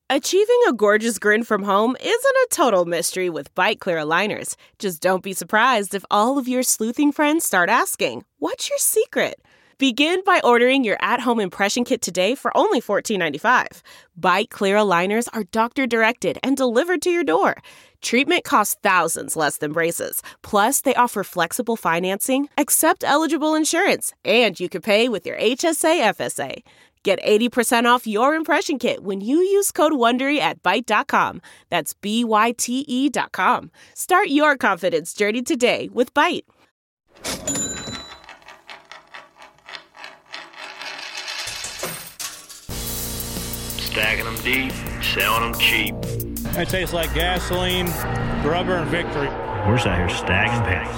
Achieving a gorgeous grin from home isn't a total mystery with Byte Clear aligners. Just don't be surprised if all of your sleuthing friends start asking, "What's your secret?" Begin by ordering your at-home impression kit today for only $14.95. Byte Clear aligners are doctor-directed and delivered to your door. Treatment costs thousands less than braces. Plus, they offer flexible financing, accept eligible insurance, and you can pay with your HSA FSA. Get 80% off your impression kit when you use code WONDERY at Byte.com. That's BYTE.com. Start your confidence journey today with Byte. Stacking them deep, selling them cheap. It tastes like gasoline, rubber, and victory. We're just out here stacking packs.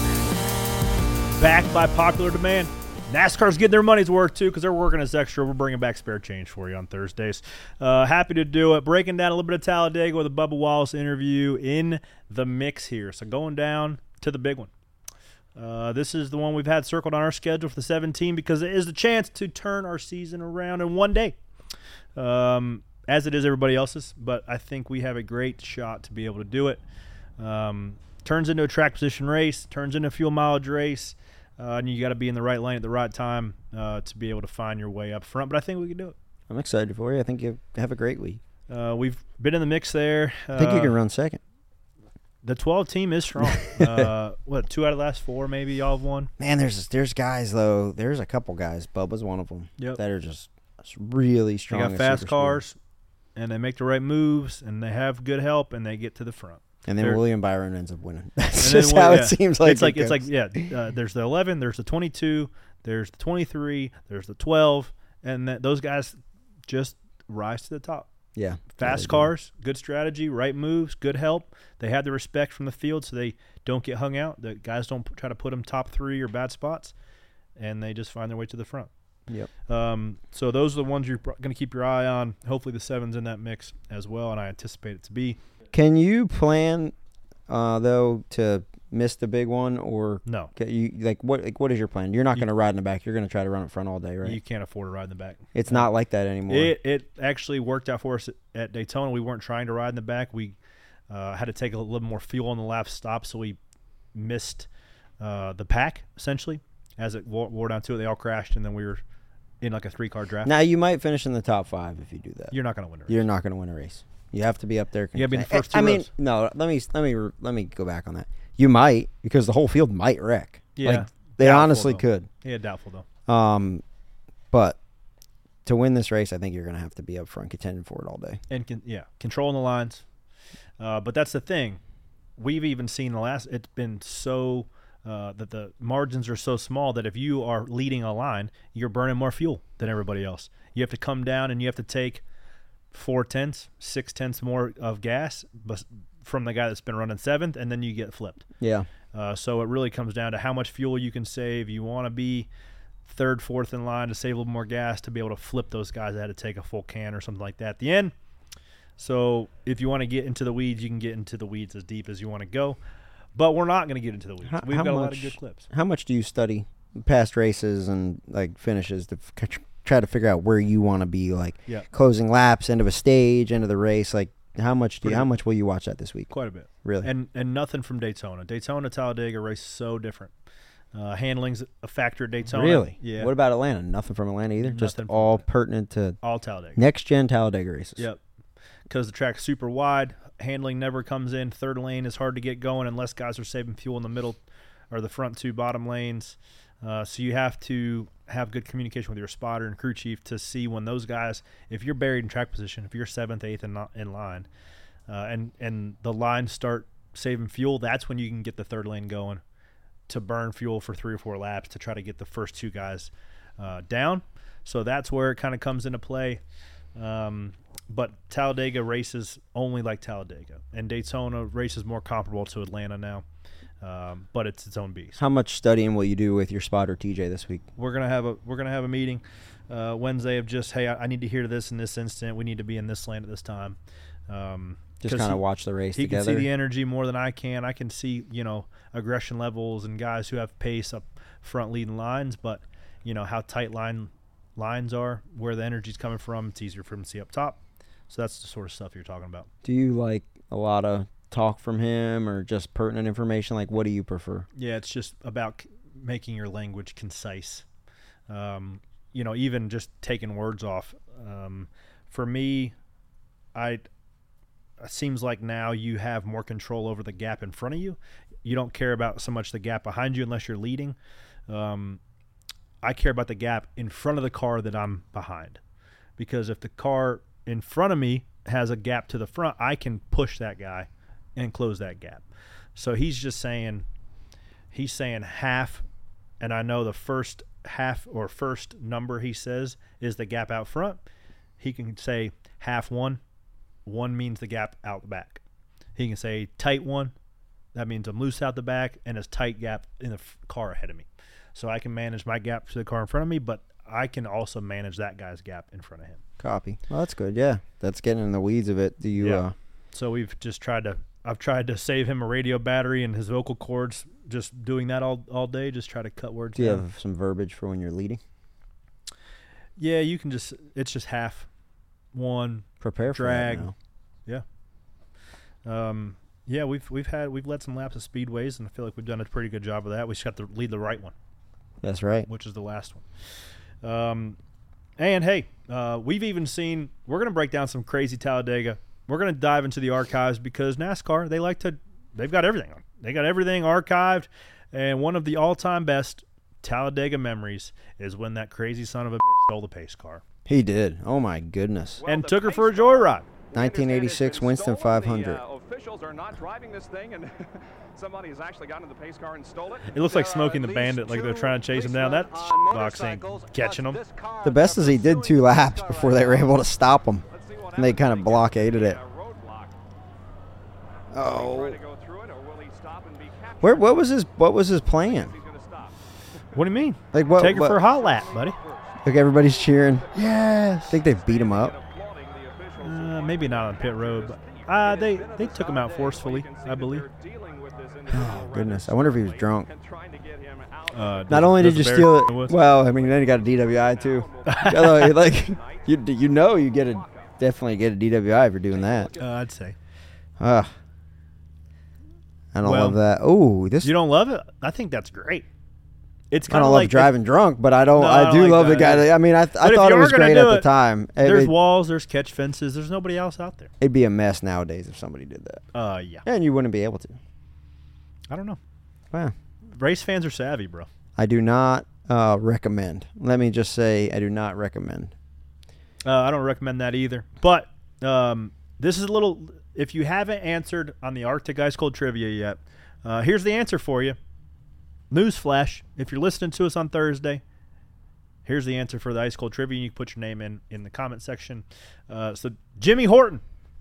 Backed by popular demand. NASCAR's getting their money's worth, too, because they're working us extra. We're bringing back Spare Change for you on Thursdays. Happy to do it. Breaking down a little bit of Talladega with a Bubba Wallace interview in the mix here. So going down to the big one. This is the one we've had circled on our schedule for the 17 because it is the chance to turn our season around in one day, as it is everybody else's. But I think we have a great shot to be able to do it. Turns into a track position race, turns into a fuel mileage race. And you got to be in the right lane at the right time to be able to find your way up front. But I think we can do it. I'm excited for you. I think you have a great week. We've been in the mix there. I think you can run second. The 12 team is strong. 2 out of the last 4 maybe y'all have won? Man, there's guys, though. There's a couple guys. Bubba's one of them. Yep. That are just really strong. They got fast cars, and they make the right moves, and they have good help, and they get to the front. And then William Byron ends up winning. That's just how it seems like. It's like there's the 11, there's the 22, there's the 23, there's the 12, and those guys just rise to the top. Yeah. Fast cars, good strategy, right moves, good help. They have the respect from the field so they don't get hung out. The guys don't try to put them top 3 or bad spots, and they just find their way to the front. Yep. So those are the ones you're going to keep your eye on. Hopefully the 7's in that mix as well, and I anticipate it to be. Can you plan, though, to miss the big one, or no? What is your plan? You're not going to ride in the back. You're going to try to run up front all day, right? You can't afford to ride in the back. It's not like that anymore. It actually worked out for us at Daytona. We weren't trying to ride in the back. We had to take a little more fuel on the last stop, so we missed the pack essentially. As it wore down to it, they all crashed, and then we were in like a 3-car draft. Now you might finish in the top 5 if you do that. You're not going to win a race. You're not going to win a race. You have to be up there. You got to be in the first 2 rows. No. Let me go back on that. You might, because the whole field might wreck. Yeah, they honestly could. Yeah, doubtful though. But to win this race, I think you're going to have to be up front, contending for it all day. And controlling the lines. But that's the thing. We've even seen it's been so that the margins are so small that if you are leading a line, you're burning more fuel than everybody else. You have to come down and you have to take 4/10, 6/10 more of gas from the guy that's been running 7th, and then you get flipped. Yeah. So it really comes down to how much fuel you can save. You want to be 3rd, 4th in line to save a little more gas to be able to flip those guys that had to take a full can or something like that at the end. So if you want to get into the weeds, you can get into the weeds as deep as you want to go. But we're not going to get into the weeds. We've got a lot of good clips. How much do you study past races and finishes to try to figure out where you want to be, closing laps, end of a stage, end of the race? How much will you watch that this week? Quite a bit. Really? And nothing from Daytona. Daytona, Talladega race so different. Handling's a factor at Daytona. Really? Yeah. What about Atlanta? Nothing from Atlanta either? Just all pertinent to all Talladega. Next-gen Talladega races. Yep. Because the track's super wide. Handling never comes in. 3rd lane is hard to get going unless guys are saving fuel in the middle or the front 2 bottom lanes. So you have to have good communication with your spotter and crew chief to see when those guys, if you're buried in track position, if you're 7th, 8th in line, and the lines start saving fuel, that's when you can get the 3rd lane going to burn fuel for 3 or 4 laps to try to get the first 2 guys down. So that's where it kind of comes into play. But Talladega races only like Talladega, and Daytona races more comparable to Atlanta now. But it's its own beast. How much studying will you do with your spotter TJ this week? We're gonna have a meeting Wednesday of just, hey, I need to hear this in this instant. We need to be in this lane at this time. Just kind of watch the race together. He can see the energy more than I can. I can see aggression levels and guys who have pace up front leading lines, but how tight lines are, where the energy's coming from. It's easier for him to see up top. So that's the sort of stuff you're talking about. Do you like a lot of talk from him or just pertinent information? Like, what do you prefer? Yeah, it's just about making your language concise. Even just taking words off. For me, it seems like now you have more control over the gap in front of you. You don't care about so much the gap behind you unless you're leading. I care about the gap in front of the car that I'm behind, because if the car in front of me has a gap to the front, I can push that guy and close that gap. So he's saying half, and I know the first half or first number he says is the gap out front. He can say half one means the gap out the back. He can say tight one, that means I'm loose out the back, and a tight gap in the car ahead of me. So I can manage my gap to the car in front of me, but I can also manage that guy's gap in front of him. Copy. Well, that's good. Yeah, that's getting in the weeds of it. Do you? Yeah. So we've just I've tried to save him a radio battery and his vocal cords. Just doing that all day. Just try to cut words. Do you down. have some verbiage for when you're leading? Yeah, you can it's just half, one, prepare for drag. That now. Yeah. We've led some laps of speedways, and I feel like we've done a pretty good job of that. We just got to lead the right one. That's right. Which is the last one. And hey, we've even seen. We're going to break down some crazy Talladega. We're going to dive into the archives because NASCAR, they've got everything. They got everything archived, and one of the all-time best Talladega memories is when that crazy son of a bitch stole the pace car. He did. Oh my goodness. And took her for a joyride. 1986 Winston 500. Officials are not driving this thing, and somebody has actually gotten in the pace car and stole it. It looks like Smokey and the Bandit, like they're trying to chase him down. That box ain't catching them. The best is he did 2 laps before they were able to stop him, and they kind of blockaded it. Oh. What was his plan? What do you mean? Like what? Take her for a hot lap, buddy. Like everybody's cheering. Yes. I think they beat him up. Maybe not on pit road, but they took him out forcefully, I believe. Oh goodness! I wonder if he was drunk. Not only did you steal it, well, I mean, then you got a DWI too. Like you definitely get a DWI if you're doing that. I'd say. I don't love that. Oh, you don't love it? I think that's great. It's I don't love driving drunk, but I do like love the guy. I mean, I thought it was great at the time. There's walls, there's catch fences, there's nobody else out there. It'd be a mess nowadays if somebody did that. Yeah. And you wouldn't be able to. I don't know. Wow. Race fans are savvy, bro. I do not recommend. Let me just say, I do not recommend. I don't recommend that either. But this is a little. If you haven't answered on the Arctic Ice Cold Trivia yet, here's the answer for you. Newsflash, if you're listening to us on Thursday, here's the answer for the Ice Cold Trivia. You can put your name in the comment section. So Jimmy Horton.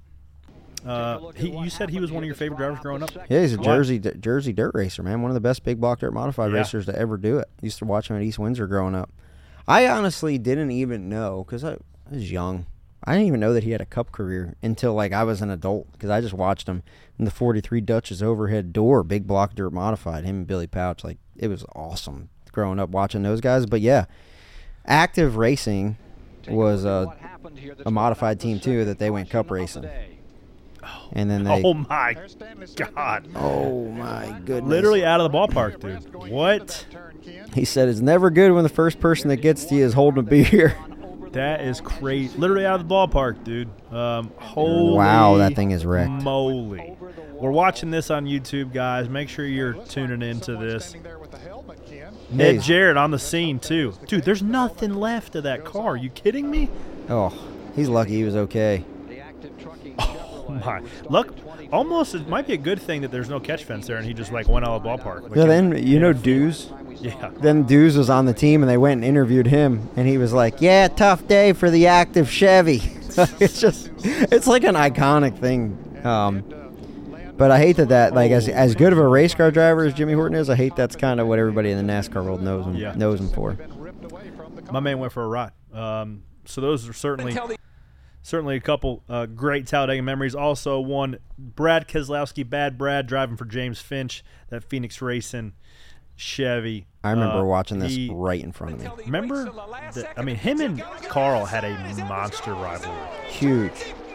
You said he was one of your favorite drivers growing up? Yeah, he's a Jersey dirt racer, man. One of the best big block dirt modified racers to ever do it. Used to watch him at East Windsor growing up. I honestly didn't even know, because I was young. I didn't even know that he had a Cup career until I was an adult, because I just watched him in the 43 Dutchess overhead door, big block dirt modified, him and Billy Pouch. It was awesome growing up watching those guys. But yeah, Active Racing was a modified team too that they went Cup racing. And then they. Oh my God! Oh my goodness! Literally out of the ballpark, dude. What? He said it's never good when the first person that gets to you is holding a beer. That is crazy. Literally out of the ballpark, dude. Holy wow, that thing is wrecked. Moly. We're watching this on YouTube, guys. Make sure you're tuning into this. Ed Jarrett on the scene, too. Dude, there's nothing left of that car. Are you kidding me? Oh, he's lucky he was okay. Oh, my. Look, almost it might be a good thing that there's no catch fence there and he just, went out of the ballpark. Yeah, then, Dews? Yeah. Then Dews was on the team, and they went and interviewed him, and he was like, yeah, tough day for the Active Chevy. It's like an iconic thing. But I hate that as good of a race car driver as Jimmy Horton is, I hate that's kind of what everybody in the NASCAR world knows him for. My man went for a ride. So those are certainly a couple great Talladega memories. Also one, Brad Keselowski, Bad Brad, driving for James Finch, that Phoenix Racing Chevy. I remember watching this right in front of me. Remember? Him and Carl had a monster rivalry. Huge.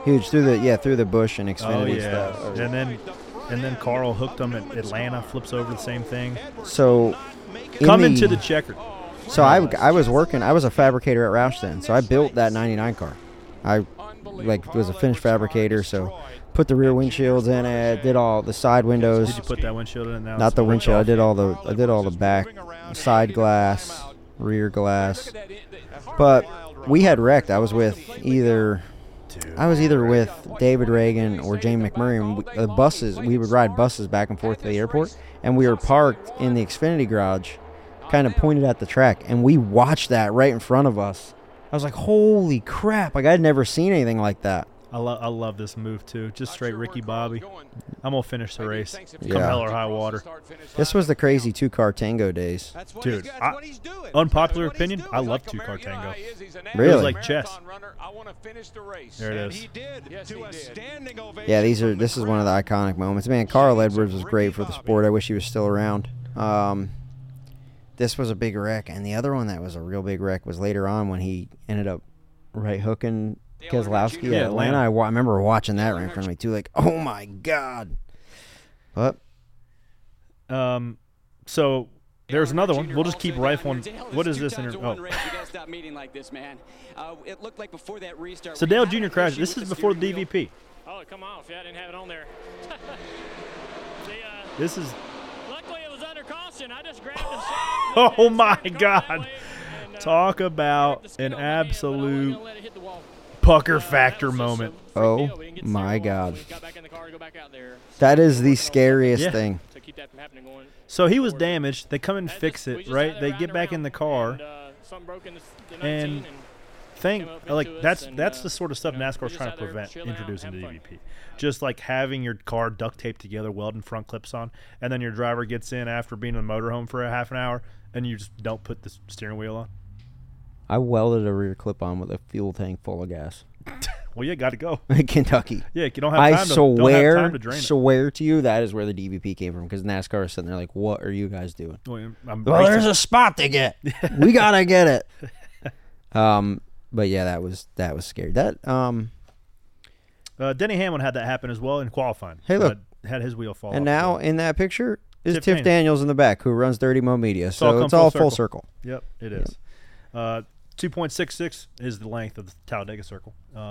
Huge through the bush and Xfinity stuff. And then Carl hooked them at Atlanta, flips over the same thing. So into the checkered. So I was working. I was a fabricator at Roush then. So I built that 99 car. I was a finished fabricator. So put the rear windshields in it. Did all the side windows. Did you put that windshield in it now? Not the windshield. I did all the back side glass, rear glass. But we had wrecked. I was either with David Reagan or Jamie McMurray. And we would ride buses back and forth to the airport, and we were parked in the Xfinity garage, kind of pointed at the track, and we watched that right in front of us. I was like, holy crap. Like, I'd never seen anything like that. I love this move, too. Just straight Ricky Bobby. I'm going to finish the race. Yeah. Come hell or high water. This was the crazy two-car tango days. Dude, unpopular opinion, I love two-car tango. Really? It was like chess. There it is. Yeah, this is one of the iconic moments. Man, Carl Edwards was great for the sport. I wish he was still around. This was a big wreck, and the other one that was a real big wreck was later on when he ended up right-hooking Keselowski at Atlanta. I remember watching that right in front of me, too. Like, oh, my God. But so there's another one. We'll just keep rifling. What is this? So Dale Jr. crashed. This is before the DVP. Oh, come off. Yeah, I didn't have it on there. This is... Luckily, it was under caution. I just grabbed Oh, my God. Talk about an absolute pucker factor moment. Oh, my God. That is the scariest thing. So he was damaged. They come and fix it, right? They get back in the car. And that's the sort of stuff NASCAR's trying to prevent introducing to DVP. Just like having your car duct taped together, welding front clips on, and then your driver gets in after being in the motorhome for a half an hour, and you just don't put the steering wheel on. I welded a rear clip on with a fuel tank full of gas. Well, you got to go. In Kentucky. Yeah, you don't have time to drain it. I swear to you, that is where the DVP came from, because NASCAR is sitting there like, what are you guys doing? Well, there's a spot to get. We got to get it. But yeah, that was scary. Denny Hamlin had that happen as well in qualifying. Hey, look. Had his wheel fall off. And now in that picture is Tiff Daniels in the back, who runs Dirty Mo Media. So it's all full circle. Yep, it is. 2.66 is the length of the Talladega Circle.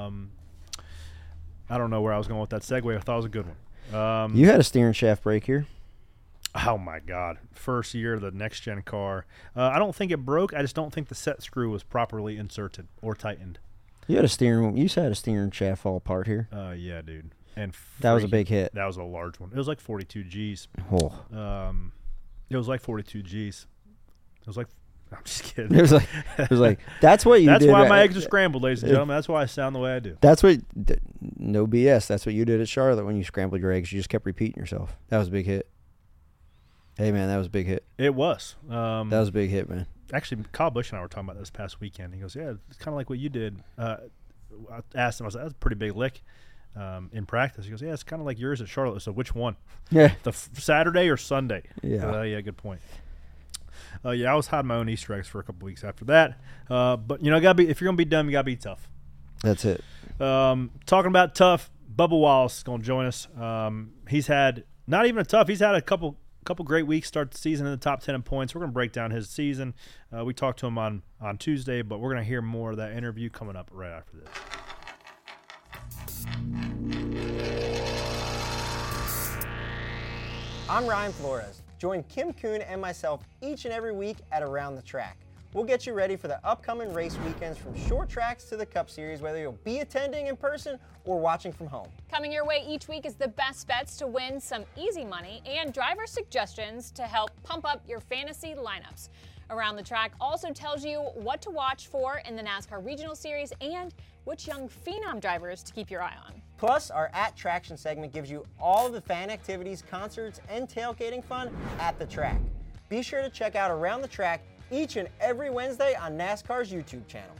I don't know where I was going with that segue. I thought it was a good one. You had a steering shaft break here. Oh, my God. First year of the next-gen car. I don't think it broke. I just don't think the set screw was properly inserted or tightened. You had a steering shaft fall apart here. Yeah, dude. And that was a big hit. That was a large one. It was like 42 Gs. Oh. It was like 42 Gs. It was like, I'm just kidding. It was like that's what you did. That's why my eggs are scrambled, ladies and gentlemen. That's why I sound the way I do. That's what, no BS. That's what you did at Charlotte when you scrambled your eggs. You just kept repeating yourself. That was a big hit. Hey, man, that was a big hit. It was. That was a big hit, man. Actually, Kyle Busch and I were talking about this past weekend. He goes, yeah, it's kind of like what you did. I asked him, I was like, that's a pretty big lick in practice. He goes, yeah, it's kind of like yours at Charlotte. So which one? Yeah. The Saturday or Sunday? Yeah. Yeah, good point. Yeah, I was hiding my own Easter eggs for a couple weeks after that. But, you know, if you're going to be dumb, you got to be tough. That's it. Talking about tough, Bubba Wallace is going to join us. He's had not even a tough. He's had a couple great weeks, start the season in the top 10 in points. We're going to break down his season. We talked to him on Tuesday, but we're going to hear more of that interview coming up right after this. I'm Ryan Flores. Join Kim Kuhn and myself each and every week at Around the Track. We'll get you ready for the upcoming race weekends from short tracks to the Cup Series, whether you'll be attending in person or watching from home. Coming your way each week is the best bets to win some easy money and driver suggestions to help pump up your fantasy lineups. Around the Track also tells you what to watch for in the NASCAR Regional Series and which young phenom drivers to keep your eye on. Plus, our At Traction segment gives you all of the fan activities, concerts, and tailgating fun at the track. Be sure to check out Around the Track each and every Wednesday on NASCAR's YouTube channel.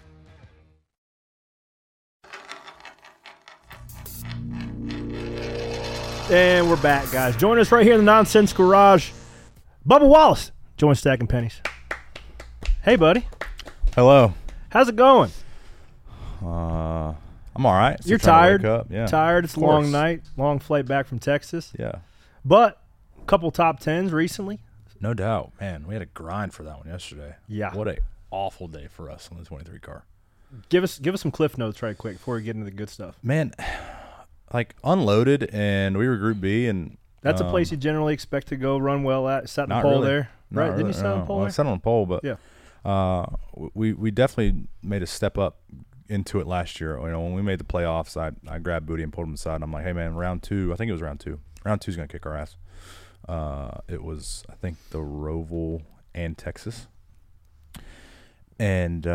And we're back, guys. Join us right here in the Nonsense Garage. Bubba Wallace, join Stacking Pennies. Hey, buddy. Hello. How's it going? I'm all right. You're Still trying tired. to wake up. Yeah. Tired. It's Of a long course. night. Long flight back from Texas. Yeah. But a couple top 10s recently. No doubt. Man, we had a grind for that one yesterday. Yeah. What a awful day for us on the 23 car. Give us some cliff notes right quick before we get into the good stuff. Man, like unloaded, and we were Group B, and That's a place you generally expect to go run well at. Sat in the not pole really. there. Not Right? Didn't really, you sit on the no. pole Well, I there? sat on the pole, but Yeah. we definitely made a step up into it last year. You know, when we made the playoffs, I grabbed Booty and pulled him aside, and I'm like, hey, man, round 2, I think it was round 2. Round 2 is going to kick our ass. It was, I think, the Roval and Texas. And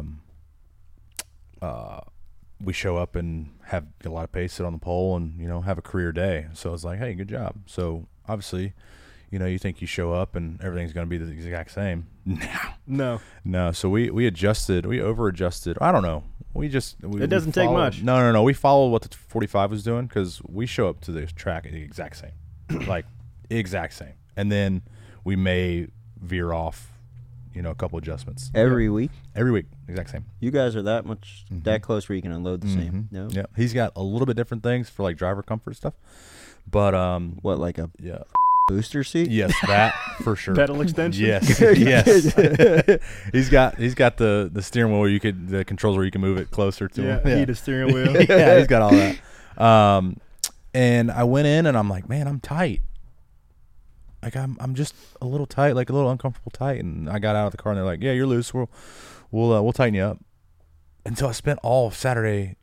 we show up and have a lot of pace, sit on the pole, and, you know, have a career day. So it's like, hey, good job. So obviously, you know, you think you show up and everything's going to be the exact same. No. No. So we adjusted. We over-adjusted. I don't know. It doesn't take much. No. We followed what the 45 was doing because we show up to the track the exact same. Like, exact same. And then we may veer off, you know, a couple adjustments. Every week? Every week. Exact same. You guys are that much, that close where you can unload the same? No? Yeah. He's got a little bit different things for, like, driver comfort stuff. But, What, like a yeah. booster seat? Yes, that for sure. Pedal extension? Yes, yes. he's got the steering wheel where the controls where you can move it closer to him. Yeah, heated steering wheel. Yeah, he's got all that. And I went in and I'm like, man, I'm tight. Like I'm just a little tight, like a little uncomfortable tight. And I got out of the car and they're like, yeah, you're loose. We'll tighten you up. And so I spent all of Saturday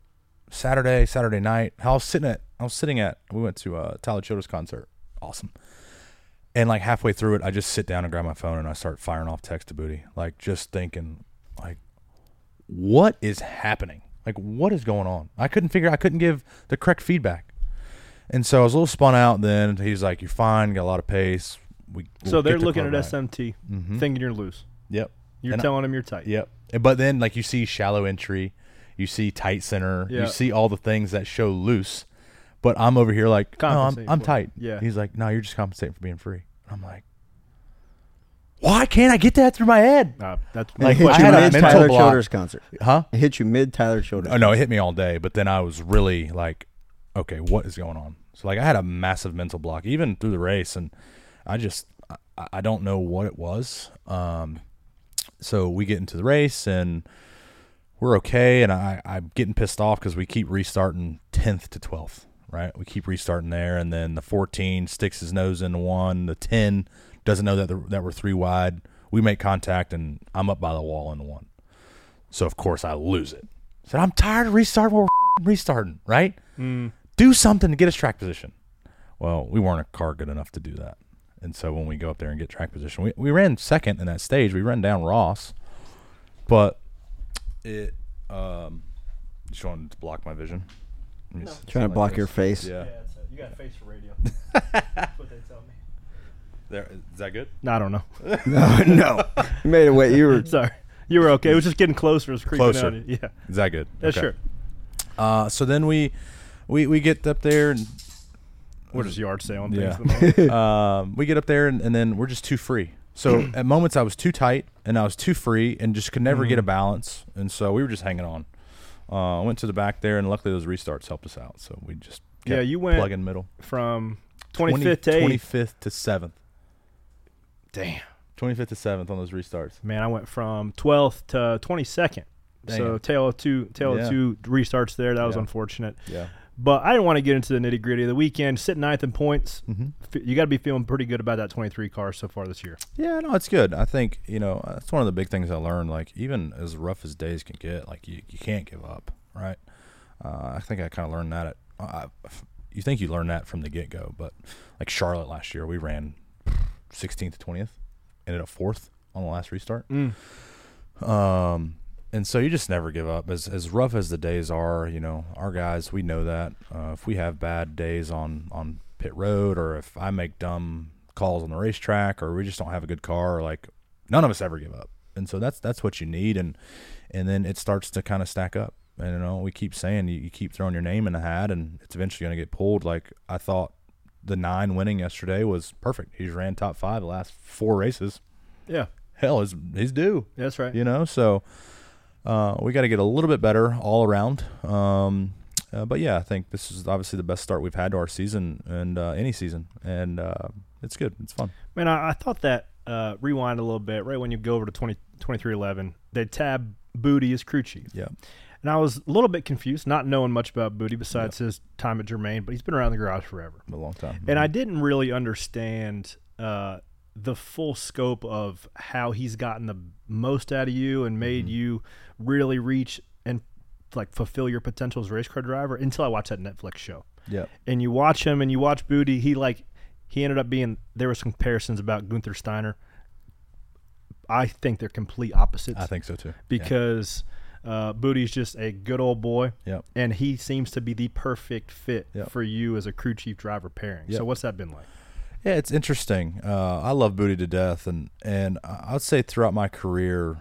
night. I was sitting at. We went to Tyler Childers' concert. Awesome. And like halfway through it, I just sit down and grab my phone and I start firing off text to Booty, like just thinking, like, what is happening? Like, what is going on? I couldn't give the correct feedback. And so I was a little spun out. Then he's like, "You're fine. Got a lot of pace." So they're looking at SMT, thinking you're loose. Yep. You're telling them you're tight. Yep. But then, like, you see shallow entry, you see tight center, you see all the things that show loose. But I'm over here like, no, I'm tight. Yeah. He's like, no, you're just compensating for being free. I'm like, why can't I get that through my head? That's Like, my hit question. you had a mid mental Tyler block. Childers concert. Huh? It hit you mid Tyler Childers. Oh, no, it hit me all day. But then I was really like, okay, what is going on? So, like, I had a massive mental block, even through the race. And I don't know what it was. So we get into the race, and we're okay. And I'm getting pissed off because we keep restarting 10th to 12th, right? We keep restarting there. And then the 14 sticks his nose into one. The 10 doesn't know that we're 3 wide. We make contact, and I'm up by the wall in the 1. So, of course, I lose it. I said, I'm tired of restarting. We're restarting, right? Do something to get us track position. Well, we weren't a car good enough to do that. And so when we go up there and get track position, we ran second in that stage. We ran down Ross. But it just wanted to block my vision. Trying to block your face. Yeah. You got a face for radio. That's what they tell me. There, is that good? No, I don't know. No. You made it wait. You were Sorry. You were okay. It was just getting closer. It was creeping Closer. out. Yeah. Is that good? Yeah, Okay. sure. So then we get up there and What does Yard say on Yeah. things? At the moment? we get up there and then we're just too free. So at moments I was too tight and I was too free and just could never get a balance. And so we were just hanging on. Went to the back there and luckily those restarts helped us out. So we just kept you went plugging middle. From 25th to 8th. 25th to 7th. Damn. 25th to 7th on those restarts. Man, I went from 12th to 22nd. So Damn. tail of two restarts there. That was Yeah. unfortunate. Yeah. But I didn't want to get into the nitty gritty of the weekend. Sit 9th in points. You got to be feeling pretty good about that 23 car so far this year. Yeah, no, it's good. I think, that's one of the big things I learned. Like, even as rough as days can get, like, you can't give up, right? I think I kind of learned that. You think you learn that from the get-go, but, like, Charlotte last year, we ran 16th to 20th, ended up 4th on the last restart. And so you just never give up. As rough as the days are, our guys, we know that. If we have bad days on pit road, or if I make dumb calls on the racetrack, or we just don't have a good car, like, none of us ever give up. And so that's what you need, and then it starts to kind of stack up. And we keep saying you keep throwing your name in the hat, and it's eventually going to get pulled. Like, I thought the 9 winning yesterday was perfect. He's ran top 5 the last 4 races. Yeah. Hell, he's due. That's right. So We got to get a little bit better all around. But yeah, I think this is obviously the best start we've had to our season and any season, and it's good. It's fun. Man, I thought that rewind a little bit right when you go over to 2311, they tab Booty as crew chief. Yeah. And I was a little bit confused, not knowing much about Booty besides his time at Germain, but he's been around the garage forever. A long time. And I didn't really understand the full scope of how he's gotten the most out of you and made you really reach and like fulfill your potential as a race car driver until I watched that Netflix show. Yeah. And you watch him and you watch Booty, he ended up being, there was comparisons about Gunther Steiner. I think they're complete opposites. I think so too. Because Booty's just a good old boy. Yep. And he seems to be the perfect fit Yep. for you as a crew chief driver pairing. Yep. So what's that been like? Yeah, it's interesting. I love Booty to death, and I'd say throughout my career,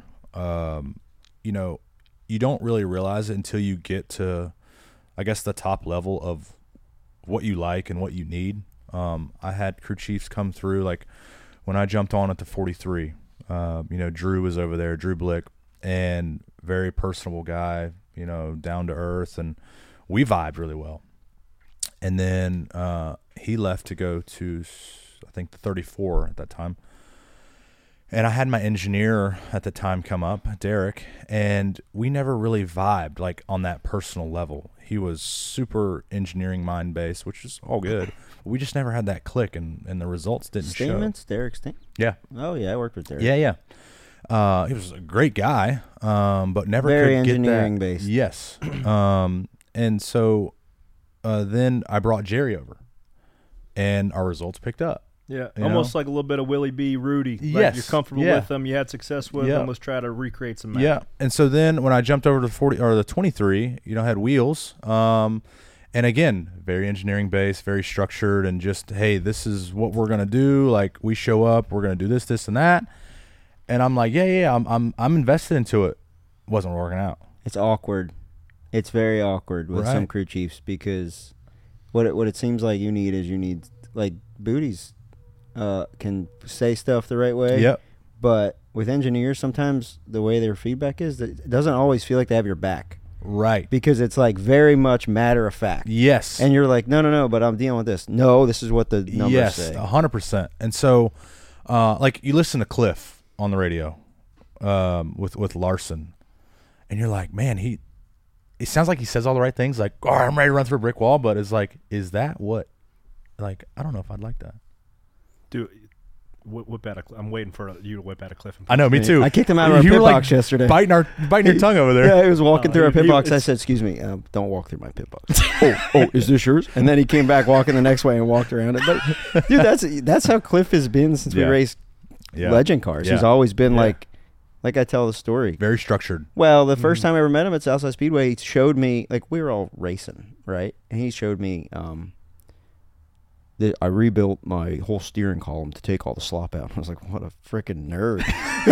you don't really realize it until you get to, I guess, the top level of what you like and what you need. I had crew chiefs come through, like when I jumped on at the 43. Drew was over there, Drew Blick, and very personable guy, down to earth, and we vibed really well. And then he left to go to, I think, the 34 at that time. And I had my engineer at the time come up, Derek, and we never really vibed like on that personal level. He was super engineering mind based, which is all good. We just never had that click, and the results didn't show. Stamens? Derek Stamens? Yeah. Oh, yeah, I worked with Derek. Yeah. He was a great guy, but never Very could get that. engineering based. Yes. And so then I brought Jerry over, and our results picked up. Yeah, You almost know? like a little bit of Willie B. Rudy. Like Yes, you're comfortable yeah. with them. You had success with Yeah. them. Let's try to recreate some magic. Yeah, and so then when I jumped over to the 40 or the 23, I had wheels. And again, very engineering based, very structured, and just, hey, this is what we're gonna do. Like, we show up, we're gonna do this, this, and that. And I'm like, I'm invested into it. Wasn't working out. It's awkward. It's very awkward with some Right. crew chiefs because what it seems like you need like Booties can say stuff the right way. Yep. But with engineers, sometimes the way their feedback is, that it doesn't always feel like they have your back Right. because it's like very much matter of fact. Yes. And you're like, no, but I'm dealing with this. No, this is what the numbers Yes, say. 100%. And so, like, you listen to Cliff on the radio with Larson, and you're like, man, it sounds like he says all the right things, like, oh, I'm ready to run through a brick wall, but it's like, is that what? Like, I don't know if I'd like that. Dude, whip out I'm waiting for you to whip out a cliff. And I know, me too. I kicked him out of our You pit were, like, box yesterday. biting your tongue over there. Yeah, he was walking through our pit box. I it's- said, "Excuse me, don't walk through my pit box." oh, is this yours? And then he came back walking the next way and walked around it. But dude, that's how Cliff has been since we Yeah. raced Yeah. legend cars. Yeah. He's always been Yeah. like I tell the story. Very structured. Well, the first time I ever met him at Southside Speedway, he showed me, like, we were all racing, right? And he showed me that I rebuilt my whole steering column to take all the slop out. I was like, what a freaking nerd.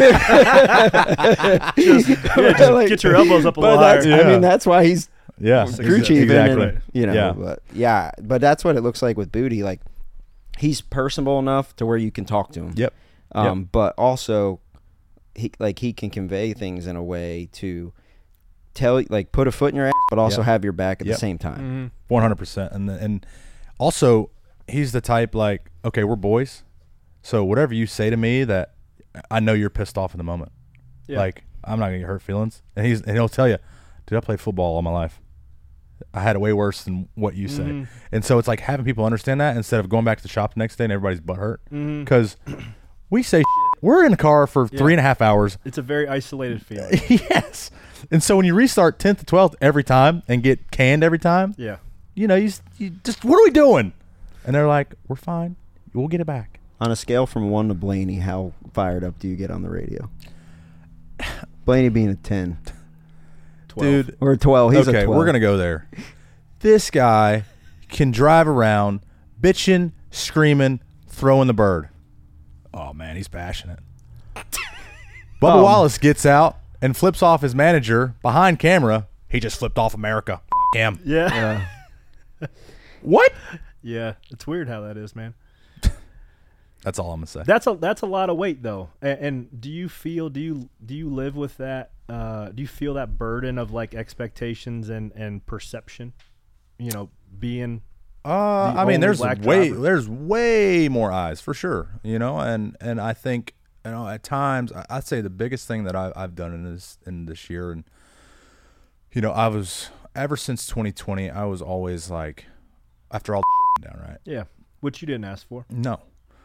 just get your elbows up a But little that's, higher. I mean, that's why he's Yeah. crew chief. Exactly. And, Yeah. but that's what it looks like with Booty. Like, he's personable enough to where you can talk to him. Yep. But also, he can convey things in a way to tell, like, put a foot in your ass, but also Yep. have your back at Yep. the same time. 100%. And also, he's the type, like, okay, we're boys, so whatever you say to me, that I know you're pissed off in the moment. Yeah. Like, I'm not gonna get hurt feelings. And he'll tell you, dude, I played football all my life. I had it way worse than what you say. And so it's like having people understand that instead of going back to the shop the next day and everybody's butt hurt. Because we say shit. We're in the car for 3.5 hours. It's a very isolated feeling. Yes. And so when you restart 10th to 12th every time and get canned every time, Yeah. you just, what are we doing? And they're like, we're fine. We'll get it back. On a scale from 1 to Blaney, how fired up do you get on the radio? Blaney being a 10. 12. Dude, Or a 12. He's okay, a 12. we're going to go there. This guy can drive around bitching, screaming, throwing the bird. Oh, man, he's passionate. Bubba Wallace gets out and flips off his manager behind camera. He just flipped off America. F him. Yeah. What? Yeah. It's weird how that is, man. That's all I'm gonna say. That's a lot of weight though. And do you live with that? Do you feel that burden of like expectations and perception? You know, being. I mean, there's way more eyes for sure. You know, and I think, you know, at times I'd say the biggest thing that I've done in this year, and you know, I was ever since 2020, I was always like, after all the down, right? Yeah, which you didn't ask for. No.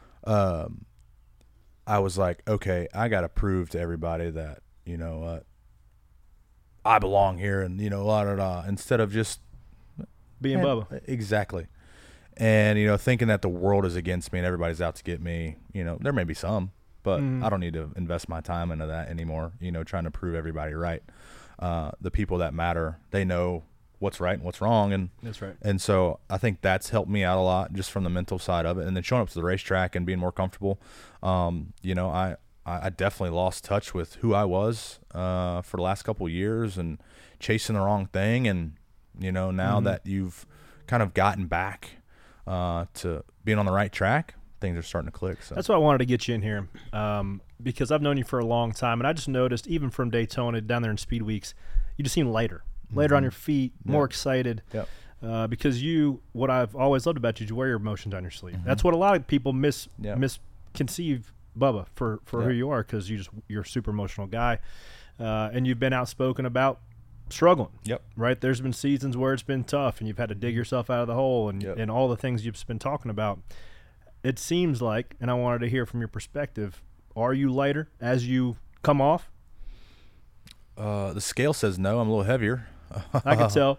I was like, okay, I got to prove to everybody that, you know, I belong here, and, you know, instead of just being Bubba. Exactly. And, you know, thinking that the world is against me and everybody's out to get me, you know, there may be some, but I don't need to invest my time into that anymore, you know, trying to prove everybody right. The people that matter, they know what's right and what's wrong, and that's right. And so I think that's helped me out a lot, just from the mental side of it, and then showing up to the racetrack and being more comfortable. You know, I definitely lost touch with who I was for the last couple of years, and chasing the wrong thing. And you know, now that you've kind of gotten back to being on the right track, things are starting to click. So that's why I wanted to get you in here, because I've known you for a long time, and I just noticed, even from Daytona down there in Speed Weeks, you just seem lighter on your feet, more excited. Yep. Because what I've always loved about you is you wear your emotions on your sleeve. That's what a lot of people misconceive Bubba for who you are, because you're a super emotional guy, and you've been outspoken about struggling. Yep. Right. There's been seasons where it's been tough, and you've had to dig yourself out of the hole, and all the things you've been talking about. It seems like, and I wanted to hear from your perspective, are you lighter as you come off? The scale says no. I'm a little heavier. I can tell.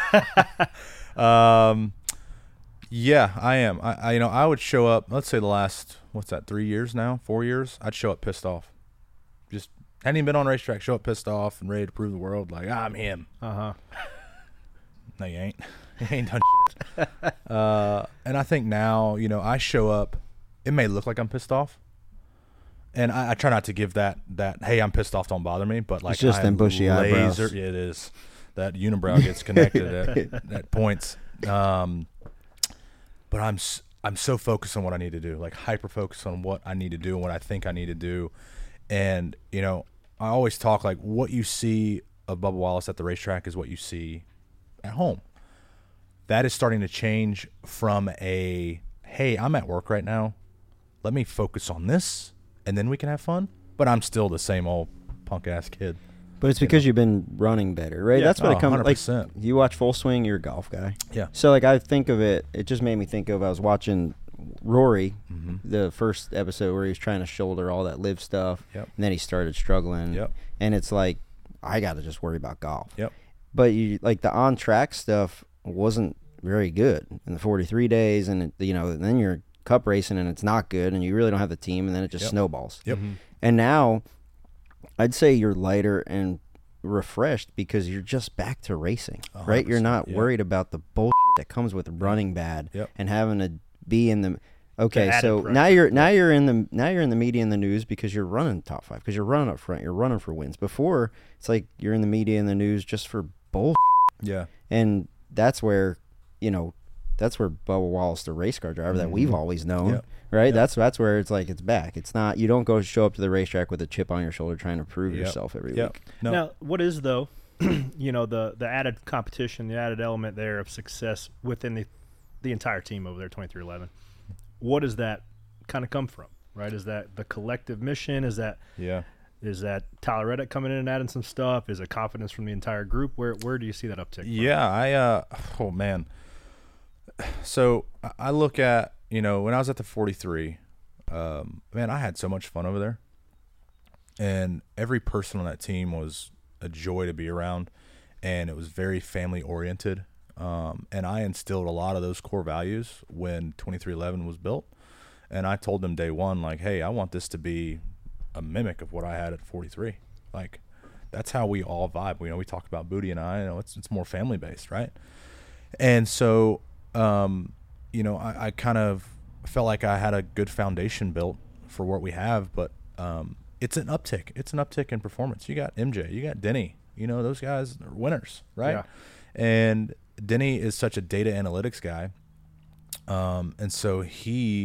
Yeah, I am. I you know, I would show up, let's say the last, 4 years, I'd show up pissed off. Just hadn't even been on a racetrack, show up pissed off and ready to prove the world, like, I'm him. No, you ain't. You ain't done shit. And I think now, you know, I show up, it may look like I'm pissed off, and I try not to give that hey, I'm pissed off, don't bother me, but like, it's just them bushy eyebrows. It is. That unibrow gets connected at points. But I'm so focused on what I need to do, like hyper focused on what I need to do and what I think I need to do. And, you know, I always talk like, what you see of Bubba Wallace at the racetrack is what you see at home. That is starting to change from hey, I'm at work right now, let me focus on this, and then we can have fun. But I'm still the same old punk-ass kid. But it's because you've been running better, right? Yeah. That's what it comes 100%. like. You watch Full Swing, you're a golf guy. Yeah. So like, I think of it. It just made me think of, I was watching Rory, the first episode where he was trying to shoulder all that live stuff, and then he started struggling. And it's like, I got to just worry about golf. But you like the on track stuff wasn't very good in the 43 days, and you know, then you're cup racing and it's not good, and you really don't have the team, and then it just snowballs. And now, I'd say you're lighter and refreshed because you're just back to racing, right? You're not worried about the bullshit that comes with running bad and having to be in the. Okay, so now you're in the media and the news because you're running top 5, because you're running up front, you're running for wins. Before, it's like you're in the media and the news just for bullshit. Yeah. And that's where, you know, that's where Bubba Wallace, the race car driver that we've always known, right? That's where it's like, it's back. It's not, you don't go show up to the racetrack with a chip on your shoulder trying to prove yourself every week. No. Now, what is, though, you know, the added competition, the added element there of success within the entire team over there, 2311? What does that kind of come from, right? Is that the collective mission? Is that Tyler Reddick coming in and adding some stuff? Is it confidence from the entire group? Where do you see that uptick from? Yeah, oh man. So I look at, you know, when I was at the 43, man, I had so much fun over there, and every person on that team was a joy to be around, and it was very family oriented. And I instilled a lot of those core values when 2311 was built, and I told them day one, like, hey, I want this to be a mimic of what I had at 43. Like, that's how we all vibe. You know, we talk about Booty and I, you know, it's more family based, right? And so, you know, I kind of felt like I had a good foundation built for what we have, but it's an uptick. It's an uptick in performance. You got MJ, you got Denny, you know, those guys are winners, right? Yeah. And Denny is such a data analytics guy. And so he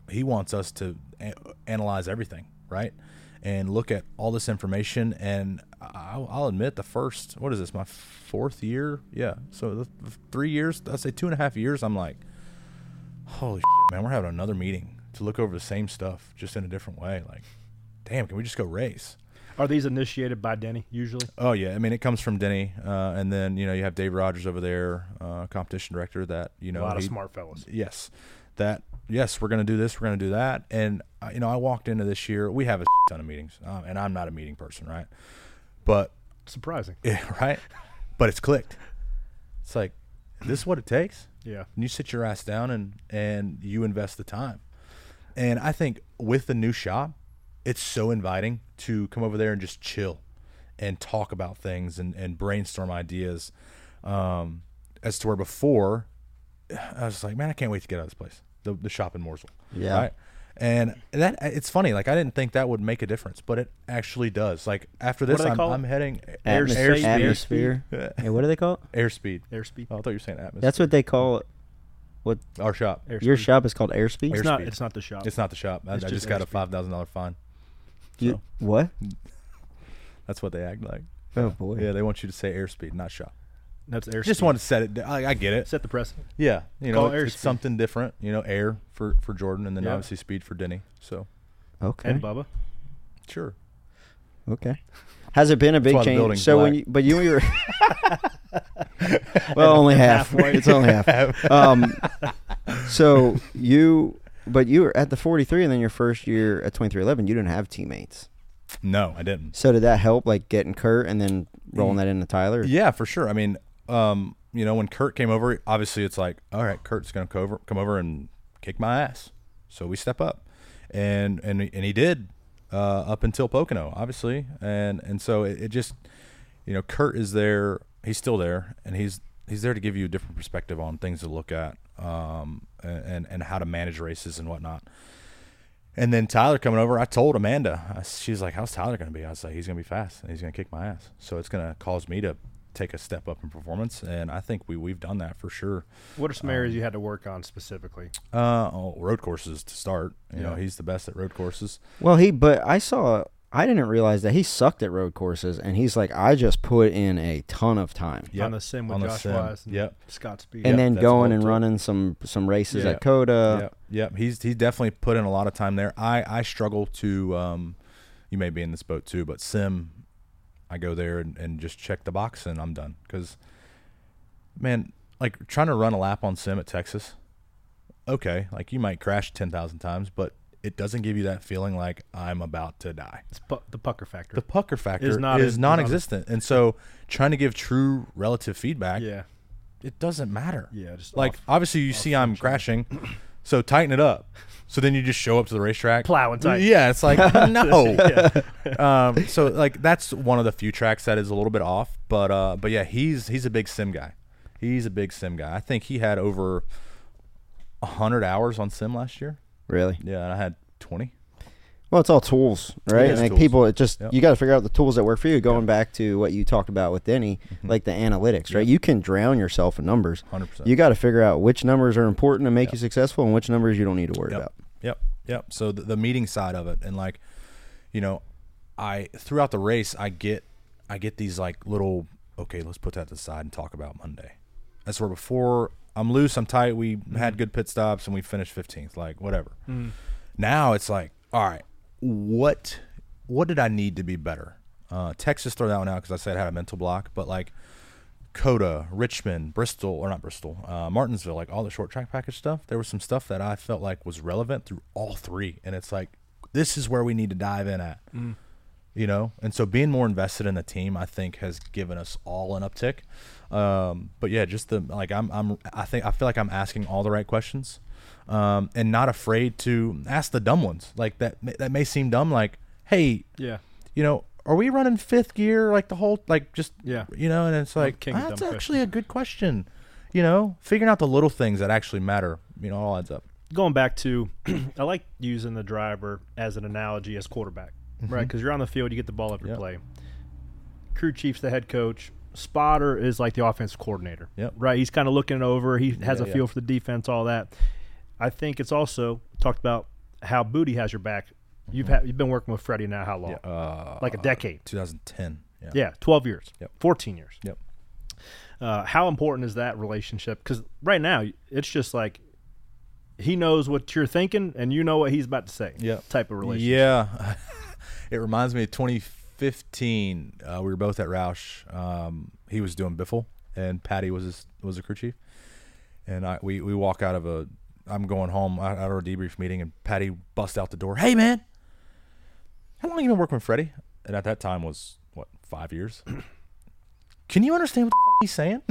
he wants us to analyze everything, right, and look at all this information. And I'll admit, the first, what is this, my 4th year? Yeah, so the 3 years, I'd say 2.5 years, I'm like, holy shit, man, we're having another meeting to look over the same stuff just in a different way. Like, damn, can we just go race? Are these initiated by Denny usually? Oh, yeah. I mean, it comes from Denny. And then, you have Dave Rogers over there, competition director that, a lot of smart fellas. Yes. Yes, we're going to do this, we're going to do that. And, I walked into this year, we have a ton of meetings, and I'm not a meeting person, right? But. Surprising. Yeah, right? But it's clicked. It's like, this is what it takes? Yeah. And you sit your ass down and you invest the time. And I think with the new shop, it's so inviting to come over there and just chill and talk about things and brainstorm ideas. As to where before, I was like, man, I can't wait to get out of this place, the shop in Mooresville. Yeah. Right? And that it's funny. Like, I didn't think that would make a difference, but it actually does. Like, after this, I'm heading Atmosphere. Hey, what do they call it? Airspeed. Airspeed. Oh, I thought you were saying atmosphere. That's what they call it. What our shop? Airspeed. Your shop is called Airspeed? It's not the shop. It's not the shop. I just got a $5,000 fine. So. What? That's what they act like. Oh, boy. Yeah, they want you to say Airspeed, not shop. That's Airspeed. Just wanted to set it. I get it. Set the precedent. Yeah, it's Airspeed. something different. Air for Jordan, and then obviously speed for Denny. So, okay. And Bubba. Sure. Okay. Has it been a big change? So black. when you were well, only half. It's only half. So you were at the 43, and then your first year at 2311, you didn't have teammates. No, I didn't. So did that help, like getting Kurt and then rolling that into Tyler? Yeah, for sure. I mean, when Kurt came over, obviously it's like, all right, Kurt's going to come over and kick my ass. So we step up, and he did up until Pocono, obviously, and so it just, Kurt is there. He's still there, and he's there to give you a different perspective on things to look at, and how to manage races and whatnot. And then Tyler coming over, I told Amanda, she's like, how's Tyler going to be? I was like, he's going to be fast, and he's going to kick my ass. So it's going to cause me to take a step up in performance, and I think we've done that for sure. What are some areas you had to work on specifically? Road courses to start. He's the best at road courses. Well, I didn't realize that he sucked at road courses, and he's like, I just put in a ton of time. Yep. On the sim with Josh Wise and Scott Speed. And then going and running some races at Coda. Yep. He's definitely put in a lot of time there. I struggle to, you may be in this boat too, but sim, I go there and just check the box and I'm done. Because, man, like trying to run a lap on sim at Texas, okay, like you might crash 10,000 times, but it doesn't give you that feeling like I'm about to die. It's the pucker factor. The pucker factor is non-existent. And so trying to give true relative feedback, it doesn't matter. Yeah, just like obviously you see I'm crashing, so tighten it up. So then you just show up to the racetrack. Plowing tight. Yeah, it's like, no. So like that's one of the few tracks that is a little bit off. But yeah, he's a big sim guy. He's a big sim guy. I think he had over 100 hours on sim last year. Really? Yeah, and I had 20. Well, it's all tools, right? And like tools. people, you got to figure out the tools that work for you. Going back to what you talked about with Denny, like the analytics, right? You can drown yourself in numbers. 100%. You got to figure out which numbers are important to make you successful and which numbers you don't need to worry about. Yep. So the meeting side of it, and like, I throughout the race, I get these like little, okay, let's put that to the side and talk about Monday. That's where before I'm loose, I'm tight. We had good pit stops and we finished 15th, like whatever. Now it's like, all right, what did I need to be better? Texas, throw that one out because I said I had a mental block, but like Coda, Richmond, Martinsville, like all the short track package stuff, there was some stuff that I felt like was relevant through all three. And it's like, this is where we need to dive in at, and so being more invested in the team, I think has given us all an uptick. But yeah, just I feel like I'm asking all the right questions, and not afraid to ask the dumb ones. Like that may seem dumb. Like, hey, are we running fifth gear like the whole and it's like that's actually a good question. Figuring out the little things that actually matter. All adds up. Going back to, I like using the driver as an analogy as quarterback, right? Because you're on the field, you get the ball every play. Crew chief's the head coach. Spotter is like the offensive coordinator, right? He's kind of looking it over. He has a feel for the defense, all that. I think it's also talked about how Booty has your back. You've been working with Freddie now how long? Like a decade. 2010. Yeah, 12 years. Yep. 14 years. Yep. How important is that relationship? Because right now it's just like he knows what you're thinking and you know what he's about to say. Type of relationship. Yeah. It reminds me of 2015. We were both at Roush. He was doing Biffle, and Patty was a crew chief. And we walk out of I'm going home out of our debrief meeting, and Patty busts out the door. Hey, man, how long have you been working with Freddie? And at that time was, 5 years? Can you understand what the he's saying?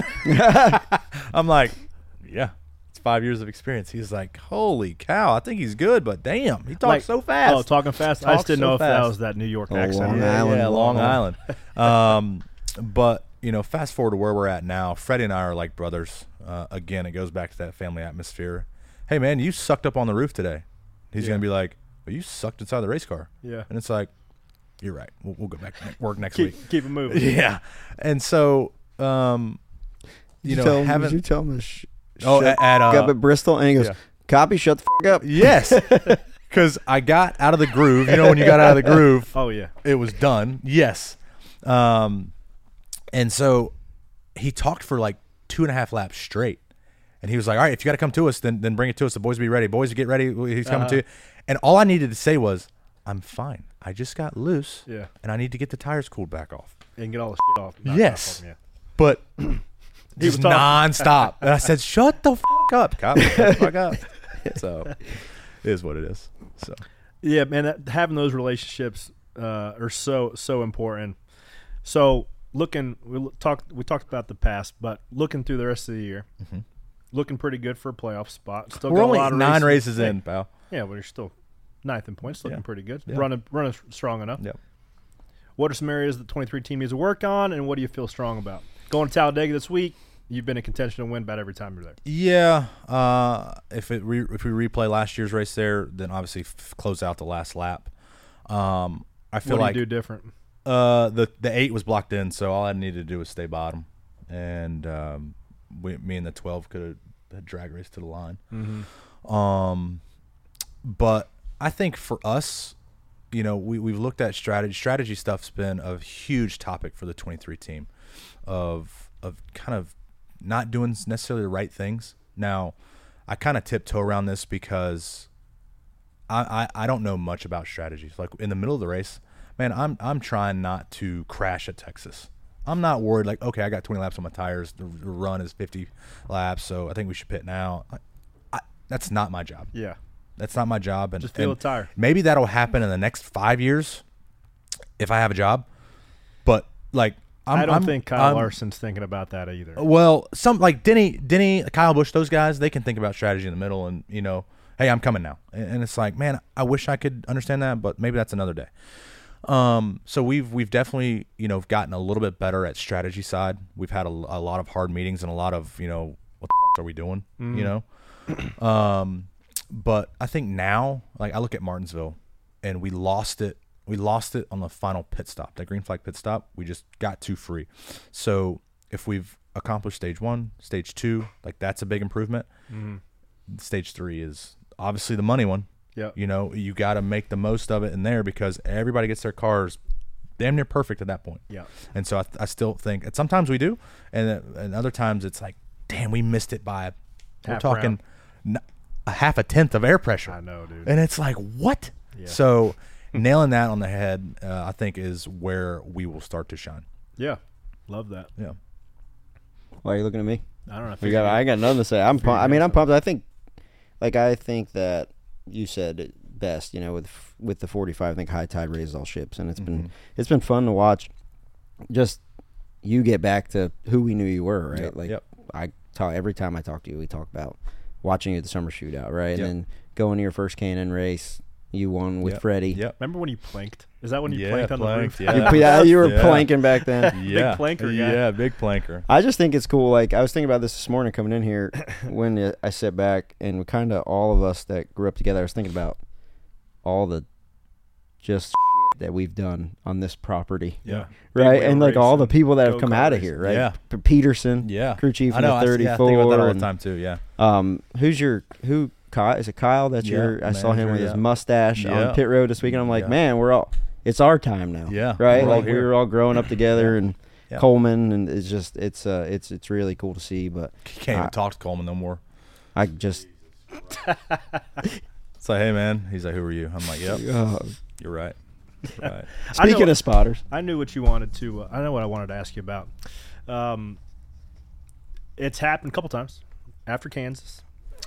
I'm like, yeah. 5 years of experience. He's like, holy cow, I think he's good, but damn, he talks so fast. Oh, talking fast. I just didn't know if that was that New York accent. Long Island. But, fast forward to where we're at now, Freddie and I are like brothers. Again, it goes back to that family atmosphere. Hey, man, you sucked up on the roof today. He's going to be like, well, you sucked inside the race car. Yeah. And it's like, you're right. We'll go back to work next week. Keep it moving. Yeah. And so, did you tell him to up at Bristol, and he goes, "Copy, shut the fuck up." Yes, because I got out of the groove. When you got out of the groove, oh yeah, it was done. Yes, and so he talked for like 2.5 laps straight, and he was like, "All right, if you got to come to us, then bring it to us. The boys will be ready. Boys, get ready. He's coming to you." And all I needed to say was, "I'm fine. I just got loose, and I need to get the tires cooled back off and get all the shit off." Yes, off them, but. He was nonstop. And I said, shut the fuck up. Cop, shut the fuck up. So it is what it is. So yeah, man, having those relationships are so important. So we talked about the past, but looking through the rest of the year, looking pretty good for a playoff spot. Still we're got only a lot of 9 races in, pal. Yeah, but you're still 9th in points, looking pretty good. Yeah. Running strong enough. Yep. What are some areas the 23 team needs to work on, and what do you feel strong about? Going to Talladega this week, you've been in contention to win about every time you're there. Yeah. If we replay last year's race there, then obviously close out the last lap. I feel what do you do different? The 8 was blocked in, so all I needed to do was stay bottom, and me and the 12 could have drag race to the line. But I think for us, we've looked at strategy. Strategy stuff's been a huge topic for the 23 team, of kind of not doing necessarily the right things. Now, I kind of tiptoe around this because I don't know much about strategies. Like in the middle of the race, man, I'm trying not to crash at Texas. I'm not worried. Like, okay, I got 20 laps on my tires. The run is 50 laps, so I think we should pit now. That's not my job. Yeah. That's not my job. And just feel a tire. Maybe that'll happen in the next 5 years if I have a job. But like, I don't think Kyle Larson's thinking about that either. Well, some like Denny, Kyle Busch, those guys, they can think about strategy in the middle, and hey, I'm coming now. And it's like, man, I wish I could understand that, but maybe that's another day. So we've definitely gotten a little bit better at strategy side. We've had a lot of hard meetings and a lot of what the are we doing? But I think now, like, I look at Martinsville, and we lost it. We lost it on the final pit stop, that green flag pit stop. We just got too free. So if we've accomplished stage 1, stage 2, like that's a big improvement. Stage 3 is obviously the money one. Yeah. You got to make the most of it in there because everybody gets their cars damn near perfect at that point. Yeah. And so I still think, and sometimes we do, and other times it's like, damn, we missed it by, we're talking a half a tenth of air pressure. I know, dude. And it's like, what? Yeah. So nailing that on the head, I think, is where we will start to shine. Yeah. Love that. Yeah. Why are you looking at me? I don't know. I got nothing to say. I'm pumped. I think that you said it best, with the 45, I think high tide raises all ships, and it's been fun to watch. Just you get back to who we knew you were, right? Every time I talk to you, we talk about watching you at the summer shootout, right? And then going to your first K&N race, you won with Freddie. Yep. Remember when you planked? Is that when you planked on the roof? Yeah, you were planking back then. Yeah. Big planker guy. Yeah, big planker. I just think it's cool. Like, I was thinking about this morning coming in here when I sat back, and kind of all of us that grew up together, I was thinking about all the just that we've done on this properity. Yeah. Right? And like all the people that have come out of here, right? Yeah. Peterson, Yeah. crew chief in the 34. I think about that all the time too, yeah. Who Kyle, is it Kyle? That's I saw him manager, with his yeah. mustache Yeah. on pit road this weekend. I'm like, Yeah. man, it's our time now. Yeah, right. we're all Like we here. were all growing up together, and Yeah. Coleman, and it's really cool to see. But Can't even talk to Coleman no more. I just It's like, hey man, he's like, who are you? I'm like, yep, you're right. You're right. speaking of spotters, I knew what you wanted to. I know what I wanted to ask you about. It's happened a couple times after Kansas,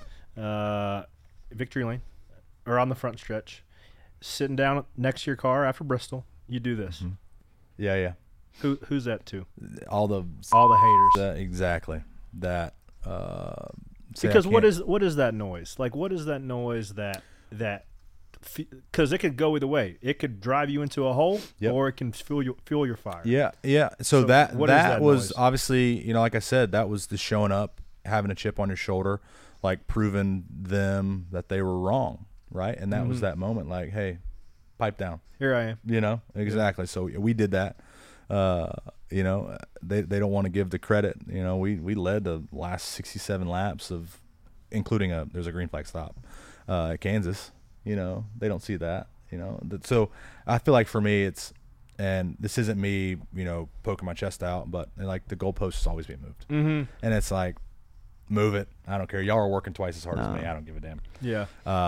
Victory Lane, or on the front stretch, sitting down next to your car after Bristol. You do this. Mm-hmm. Yeah. Who's that to? All the haters. Exactly. That. say I Because what can't- is that noise? Like, what is that noise that because it could go either way. It could drive you into a hole, Yep. or it can fuel your fire. Yeah. So So that what is that was noise? obviously, like I said, that was the showing up, having a chip on your shoulder, like proving them that they were wrong, right? And that was that moment, like, hey, pipe down. Here I am. Exactly. So we did that. They don't want to give the credit. We led the last 67 laps of, including there's a green flag stop at Kansas. They don't see that. So I feel like for me and this isn't me, poking my chest out, but like the goalpost is always being moved, and it's like, move it. I don't care. Y'all are working twice as hard as me. I don't give a damn. Yeah.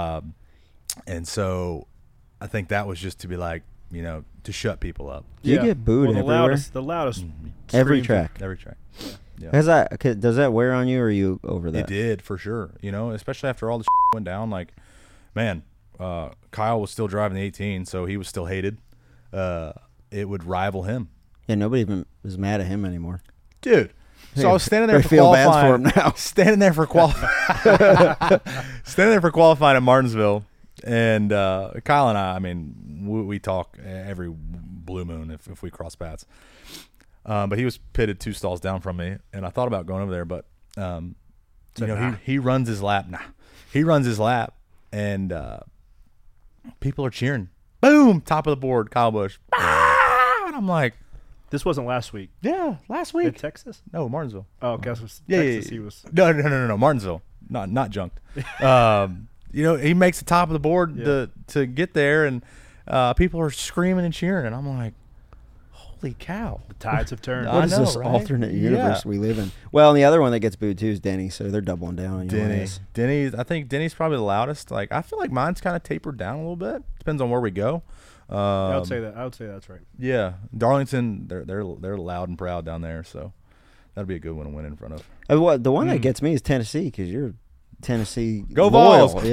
And so I think that was just to be like, to shut people up. you get booed the everywhere. The loudest. Every screams- track. Every track. Yeah. Does that wear on you, or are you over that? It did for sure. Especially after all the went down. Like, man, Kyle was still driving the 18, so he was still hated. It would rival him, Yeah, nobody even is mad at him anymore. dude. So I was standing there They for feel bad qualifying. for him now. Standing there for qualifying at Martinsville, and Kyle and I mean, we talk every blue moon if we cross paths. But he was pitted 2 stalls down from me, and I thought about going over there, but he runs his lap. He runs his lap, and people are cheering. Boom, top of the board, Kyle Busch. And I'm like, This wasn't last week. yeah, last In week. Texas? No, Martinsville. Oh, okay. It was Yeah, Texas. yeah. He was. No, Martinsville. Not junked. He makes the top of the board to get there, and people are screaming and cheering, and I'm like, holy cow. The tides have turned. I What is know, this right? alternate universe Yeah. we live in? Well, and the other one that gets booed too is Denny, so they're doubling down on your ass. I think Denny's probably the loudest. Like, I feel like mine's kind of tapered down a little bit. Depends on where we go. I would say that's right. Yeah, Darlington, they're loud and proud down there, so that'd be a good one to win in front of. The one that gets me is Tennessee, because you're Tennessee. Go loyal. Vols!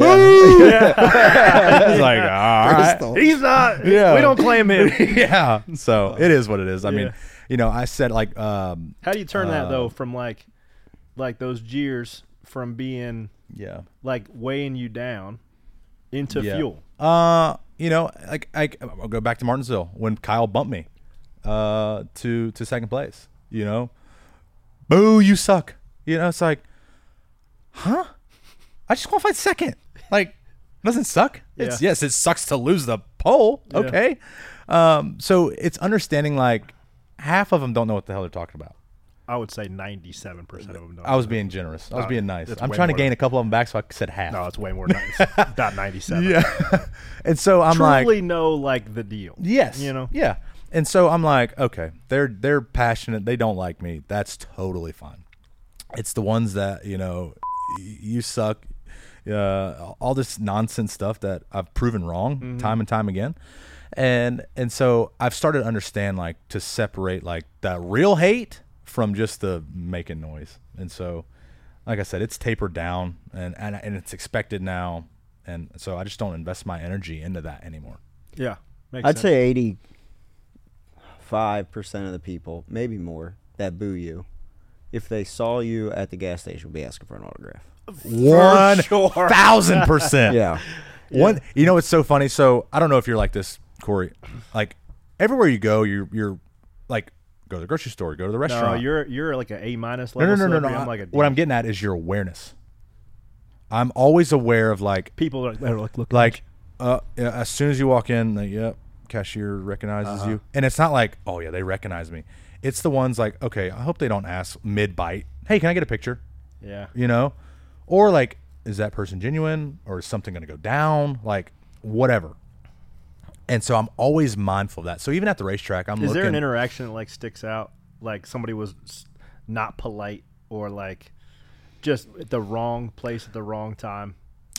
Yeah. It's like, all right. Bristol. He's not. Yeah. We don't claim him. Yeah, so it is what it is. I mean, Yeah. I said like, How do you turn that though from like those jeers from being like weighing you down into fuel? I'll go back to Martinsville when Kyle bumped me to second place. Boo, you suck. It's like, huh? I just qualified second. Like, it doesn't suck. Yes, it sucks to lose the pole. Yeah. Okay. So it's understanding like half of them don't know what the hell they're talking about. I would say 97% of them don't. I was being generous. I was No, being nice. it's I'm way trying to more gain than- a couple of them back, so I said half. No, it's way more than about 97. Yeah. And so I'm Truly like, know like the deal. yes. Yeah. And so I'm like, okay, they're passionate. They don't like me. That's totally fine. It's the ones that, you suck. All this nonsense stuff that I've proven wrong time and time again. And so I've started to understand, like, to separate like that real hate from just the making noise. And so, like I said, it's tapered down and it's expected now. And so I just don't invest my energy into that anymore. Yeah. I'd say 85% of the people, maybe more, that boo you, if they saw you at the gas station, would be asking for an autograph. 1,000%. Yeah. It's so funny. So I don't know if you're like this, Corey. Like, everywhere you go, you're like, go to the grocery store, go to the No, restaurant. you're like an A- level. No. celebrity. I'm like a D. What I'm getting at is your awareness. I'm always aware of like people are like look as soon as you walk in, like, yep, cashier recognizes you, and it's not like, oh yeah, they recognize me. It's the ones like, okay, I hope they don't ask mid bite, hey, can I get a picture? Yeah. Or like is that person genuine, or is something going to go down? Like, whatever. And so I'm always mindful of that. So even at the racetrack, Is there an interaction that like sticks out? Like somebody was not polite, or like just at the wrong place at the wrong time?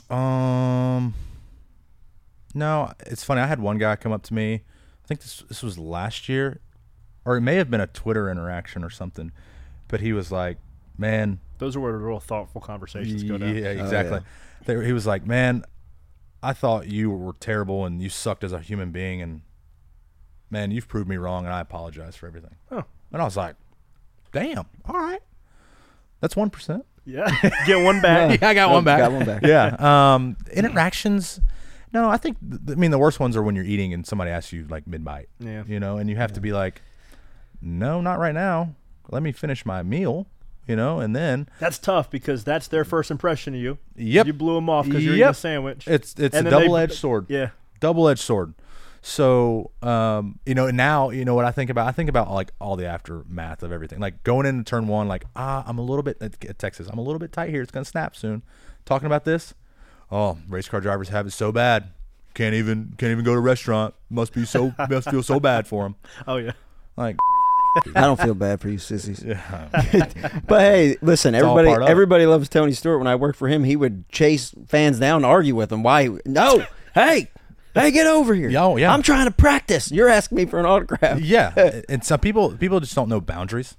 No, it's funny. I had one guy come up to me. I think this was last year, or it may have been a Twitter interaction or something. But he was like, "Man, those are where real thoughtful conversations go down." Yeah, exactly. He was like, "Man, I thought you were terrible and you sucked as a human being, and man, you've proved me wrong, and I apologize for everything." Huh. And I was like, "Damn, all right, that's 1%." Yeah, get one back. Yeah, I got one back. Got one back. Yeah. Interactions. No, I think the worst ones are when you're eating and somebody asks you like mid-bite. Yeah. You know, and you have to be like, "No, not right now. Let me finish my meal." You know, and then that's tough because that's their first impression of you. Yep. You blew them off because you're eating a sandwich. It's a double-edged sword. Yeah. Double-edged sword. So, you know, now, you know what I think about? I think about like all the aftermath of everything. Like going into turn one, like, I'm a little bit at Texas. I'm a little bit tight here. It's going to snap soon. Talking about this. Oh, race car drivers have it so bad. Can't even go to a restaurant. Must feel so bad for them. Oh yeah. Like, I don't feel bad for you sissies. yeah. But hey, listen, everybody loves Tony Stewart. When I worked for him, he would chase fans down and argue with them. Why? No. Hey, get over here. Oh, yeah. I'm trying to practice. You're asking me for an autograph. Yeah. And some people just don't know boundaries.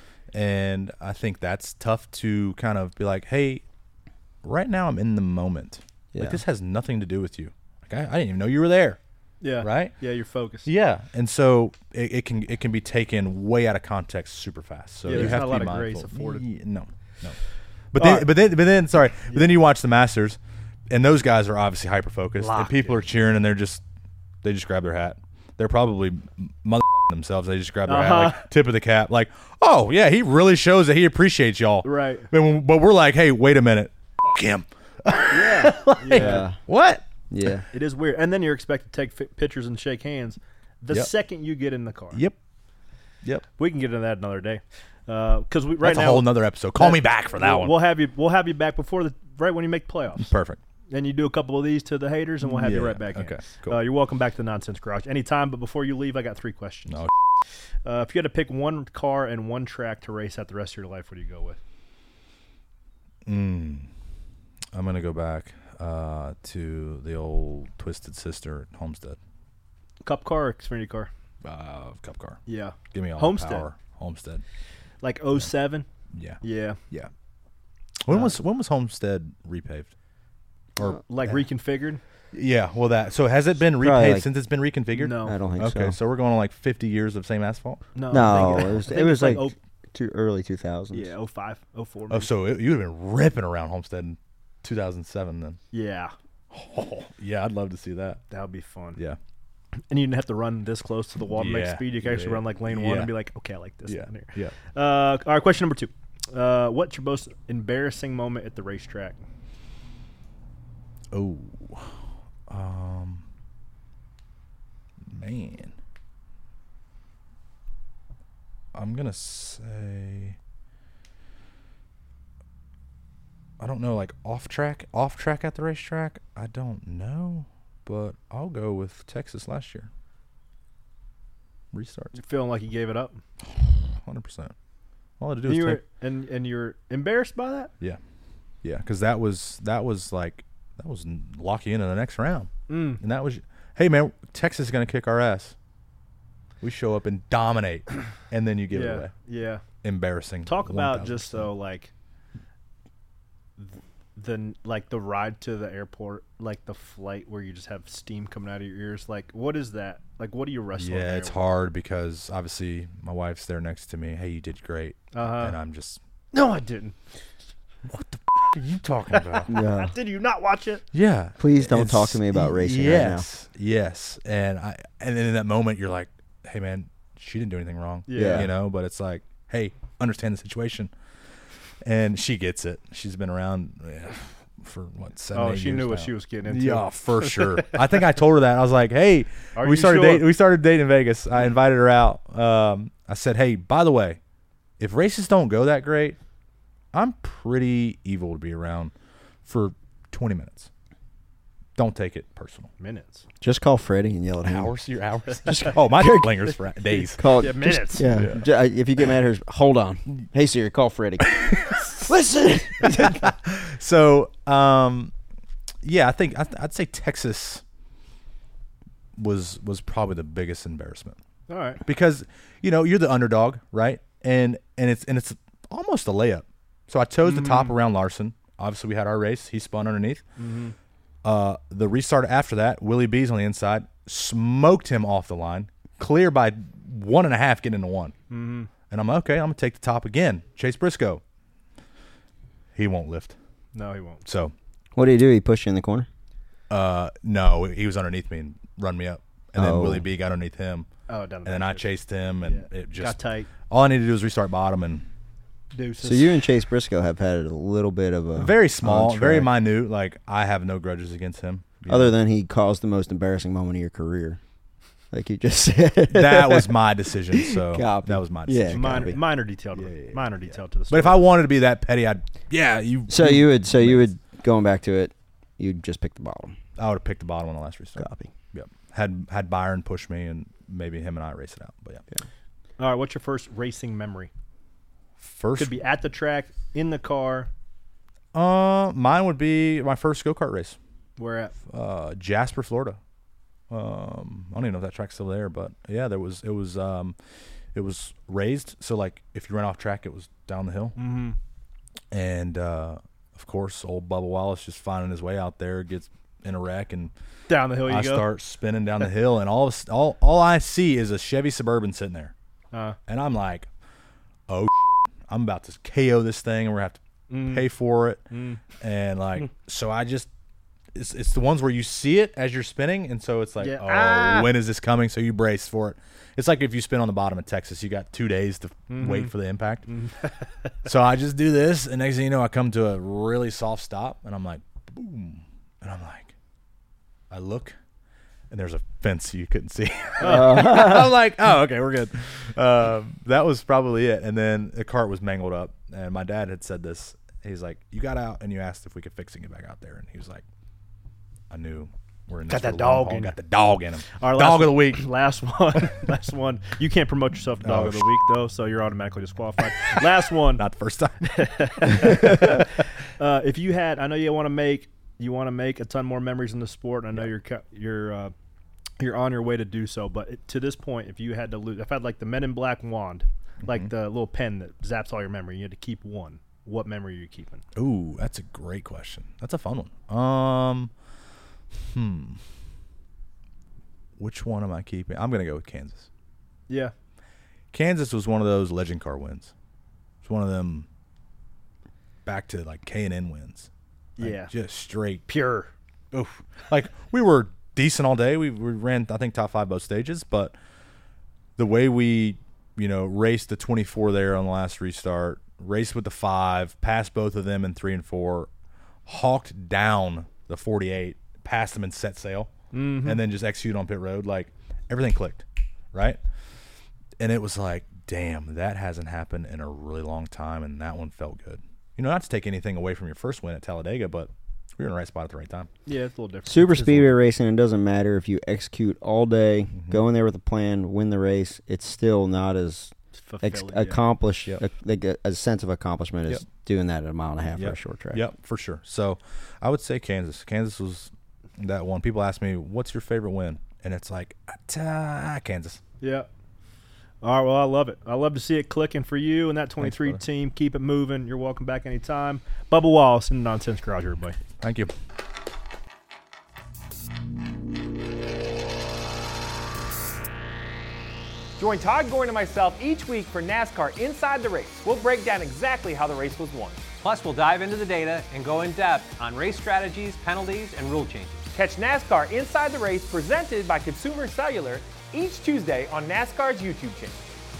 And I think that's tough to kind of be like, hey, right now I'm in the moment. Yeah. Like, this has nothing to do with you. Like, I didn't even know you were there. Yeah. Right? Yeah, you're focused. Yeah. And so it can be taken way out of context super fast. So yeah, you there's have not to a lot be of mindful. grace afforded. Yeah, no. But then you watch the Masters, and those guys are obviously hyper focused, and people are cheering, and they just grab their hat. They're probably mother themselves. They just grab their hat, like tip of the cap, like, oh yeah, he really shows that he appreciates y'all. Right. But we're like, hey, wait a minute, F him. Yeah. Yeah. What? Yeah. It is weird. And then you're expected to take pictures and shake hands the second you get in the car. Yep. We can get into that another day. Because right that's now, a whole nother episode. Call me back for that one. We'll have you back before right when you make the playoffs. Perfect. Then you do a couple of these to the haters, and we'll have you right back in. Okay, cool. You're welcome back to the Nonsense Garage anytime. But before you leave, I got 3 questions. No. If you had to pick one car and one track to race out the rest of your life, what do you go with? I'm gonna go back to the old Twisted Sister at Homestead. Cup car or Xfinity car? Cup car. Yeah. Give me all Homestead. the power. Homestead. Like 07? Yeah. Yeah. Yeah. When was Homestead repaved? Or reconfigured? Yeah. Well, so has it been repaved since it's been reconfigured? No. I don't think so. Okay, so we're going on like 50 years of same asphalt. No, it was like early 2000s. Yeah, 05, 04. Oh, so you would have been ripping around Homestead in 2007 then. Yeah. Oh, yeah, I'd love to see that. That would be fun. Yeah. And you didn't have to run this close to the wall to make speed. You can actually run like lane 1 and be like, okay, I like this one here. Yeah. All right, question number 2. What's your most embarrassing moment at the racetrack? Oh. Man. I'm going to say, I don't know, like off track at the racetrack. I don't know, but I'll go with Texas last year. Restarts. You feeling like you gave it up? 100%. All I had to do was and you're embarrassed by that? Yeah. Yeah, because that was lock you into the next round. And that was, hey man, Texas is gonna kick our ass. We show up and dominate, and then you give it away. Yeah. Embarrassing. Talk about just like the ride to the airport, like the flight where you just have steam coming out of your ears. Like, what is that? Like, what are you wrestling? Yeah, it's hard because obviously my wife's there next to me. Hey, you did great, and I'm just, no, I didn't. What the f are you talking about? Yeah. Did you not watch it? Yeah. Please don't talk to me about racing right now. Yes. And then in that moment you're like, hey man, she didn't do anything wrong. Yeah. You know, but it's like, hey, understand the situation. And she gets it. She's been around for 7 8 years. She knew what now. she was getting into. Yeah, for sure. I think I told her that. I was like, hey, we started dating in Vegas. I invited her out. I said, hey, by the way, if races don't go that great, I'm pretty evil to be around for 20 minutes. Don't take it personal. Minutes. Just call Freddie and yell at him. Hours? Your hours? My lingers for days. Call Yeah, minutes. If you get mad at her, hold on. Hey Siri, call Freddie. Listen. So, yeah, I think I'd say Texas was probably the biggest embarrassment. All right. Because you're the underdog, right? And it's almost a layup. So I chose the top around Larson. Obviously, we had our race. He spun underneath. The restart after that, Willie B's on the inside, smoked him off the line, clear by 1.5, getting into 1. And I'm like, okay, I'm gonna take the top again. Chase Briscoe. He won't lift. No, he won't. So, What do? He pushed you in the corner? no, he was underneath me and run me up, and then Willie B got underneath him. Oh, down. And then I chased him, and it just got tight. All I needed to do was restart bottom and. Deuces. So you and Chase Briscoe have had a little bit of a Very small, on very track. minute. Like, I have no grudges against him. Other than he caused the most embarrassing moment of your career, like you just said. That was my decision. So Copy. that was my Yeah, decision. copy. minor detail. Minor detail to the story. But if I wanted to be that petty, you would going back to it, you'd just pick the bottom. I would have picked the bottom on the last restart. Copy. Yep. Had Byron push me, and maybe him and I race it out. But yeah. All right. What's your first racing memory? First, Could be at the track, in the car. mine would be my first go-kart race. Where at? Jasper, Florida. I don't even know if that track's still there, but yeah, it was raised. So like, if you ran off track, it was down the hill. Mm-hmm. And of course, old Bubba Wallace just finding his way out there, gets in a wreck, and Down the hill you I go. start spinning down the hill, and all I see is a Chevy Suburban sitting there, and I'm like, oh, I'm about to KO this thing, and we're gonna have to pay for it, and like, so I just. It's the ones where you see it as you're spinning, and so it's like, when is this coming? So you brace for it. It's like if you spin on the bottom of Texas, you got 2 days to wait for the impact. So I just do this, and next thing you know, I come to a really soft stop, and I'm like, boom. And I'm like, I look, and there's a fence you couldn't see. I'm like, oh, okay, we're good. That was probably it. And then the cart was mangled up, and my dad had said this. He's like, you got out, and you asked if we could fix it and get back out there. And he was like, I knew we're in this. Got that dog in. Got the dog in him. Our Dog of the week. Last one. You can't promote yourself to dog of the week though, so you're automatically disqualified. Last one. Not the first time. If you had, I know you want to make a ton more memories in the sport. And I know you're on your way to do so. But to this point, if you had to lose, if I had like the Men in Black wand, like the little pen that zaps all your memory, you had to keep one. What memory are you keeping? Ooh, that's a great question. That's a fun one. Which one am I keeping? I'm gonna go with Kansas. Yeah. Kansas was one of those legend car wins. It's one of them back to like K&N wins. Like, Yeah. just straight Pure. oof. Like, we were decent all day. We ran, I think, top 5 both stages, but the way we, raced the 24 there on the last restart, raced with the 5, passed both of them in 3 and 4, hawked down the 48, passed them in set sail, and then just execute on pit road. Like, everything clicked, right? And it was like, damn, that hasn't happened in a really long time, and that one felt good. Not to take anything away from your first win at Talladega, but we were in the right spot at the right time. Yeah, it's a little different. Super speedway racing, it doesn't matter if you execute all day, go in there with a plan, win the race. It's still not as accomplished, like a sense of accomplishment as doing that at a mile and a half for a short track. Yep, for sure. So I would say Kansas. Kansas was that one. People ask me, what's your favorite win? And it's like, Kansas. Yeah. All right, well, I love it. I love to see it clicking for you and that 23 team. Keep it moving. You're welcome back anytime. Bubba Wallace in the Nonsense Garage, everybody. Thank you. Join Todd Gordon and myself each week for NASCAR Inside the Race. We'll break down exactly how the race was won. Plus, we'll dive into the data and go in depth on race strategies, penalties, and rule changes. Catch NASCAR Inside the Race presented by Consumer Cellular each Tuesday on NASCAR's YouTube channel.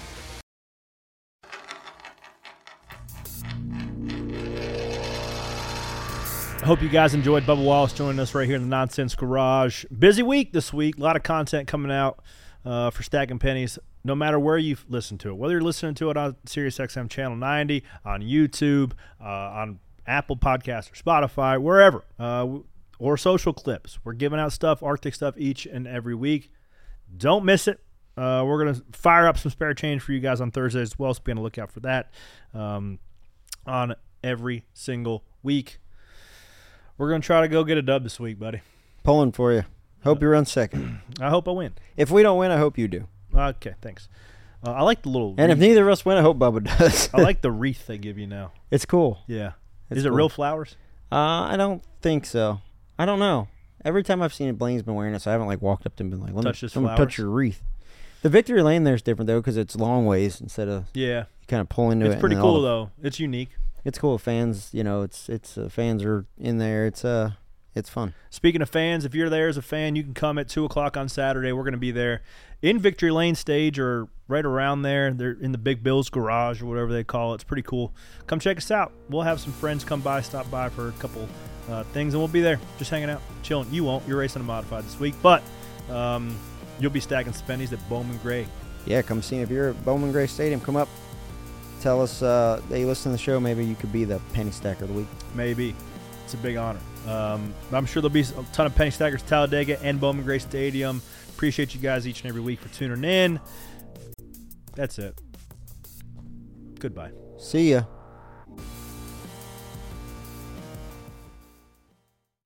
I hope you guys enjoyed Bubba Wallace joining us right here in the Nonsense Garage. Busy week this week. A lot of content coming out for Stacking Pennies. No matter where you listen to it, whether you're listening to it on SiriusXM Channel 90, on YouTube, on Apple Podcasts or Spotify, wherever, or social clips. We're giving out stuff, Arctic stuff, each and every week. Don't miss it. We're going to fire up some spare change for you guys on Thursday as well, so be on the lookout for that on every single week. We're going to try to go get a dub this week, buddy. Pulling for you. Hope you run second. I hope I win. If we don't win, I hope you do. Okay, thanks. I like the little And wreath. if neither of us win, I hope Bubba does. I like the wreath they give you now. It's cool. Yeah. It's Is it cool. real flowers? I don't think so. I don't know. Every time I've seen it, Blaine's been wearing it, so I haven't like walked up to him and been like, let me touch flowers? your wreath. The Victory Lane there is different though because it's long ways instead of Yeah. you kind of pull into it. It's pretty and then all cool the- though. It's unique. It's cool. Fans, it's fans are in there. It's fun. Speaking of fans, if you're there as a fan, you can come at 2 o'clock on Saturday. We're going to be there in Victory Lane stage or right around there. They're in the Big Bill's garage or whatever they call it. It's pretty cool. Come check us out. We'll have some friends come by, stop by for a couple things, and we'll be there just hanging out, chilling. You won't. You're racing a modified this week, but you'll be stacking spennies at Bowman Gray. Yeah, come see. If you're at Bowman Gray Stadium, come up. Tell us that you listen to the show. Maybe you could be the penny stacker of the week. Maybe. It's a big honor. I'm sure there'll be a ton of penny stackers, Talladega and Bowman Gray Stadium. Appreciate you guys each and every week for tuning in. That's it. Goodbye. See ya.